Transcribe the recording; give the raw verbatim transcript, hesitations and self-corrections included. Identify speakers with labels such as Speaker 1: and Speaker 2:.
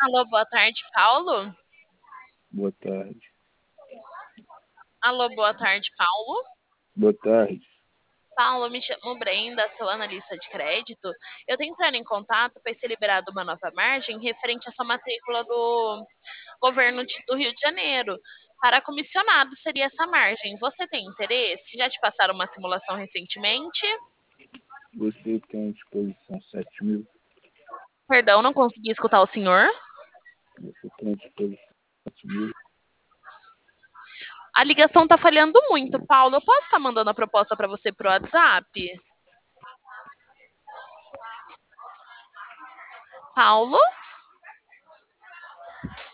Speaker 1: Alô, boa tarde, Paulo.
Speaker 2: Boa tarde.
Speaker 1: Alô, boa tarde, Paulo.
Speaker 2: Boa tarde.
Speaker 1: Paulo, me chamo Brenda, sou analista de crédito. Eu estou entrando em contato para ser liberado uma nova margem referente à sua matrícula do governo de- do Rio de Janeiro. Para comissionado seria essa margem. Você tem interesse? Já te passaram uma simulação recentemente?
Speaker 2: Você tem à disposição sete mil?
Speaker 1: Perdão, não consegui escutar o senhor.
Speaker 2: Você tem à disposição sete mil?
Speaker 1: A ligação está falhando muito, Paulo. Eu posso estar mandando a proposta para você pro WhatsApp? Paulo?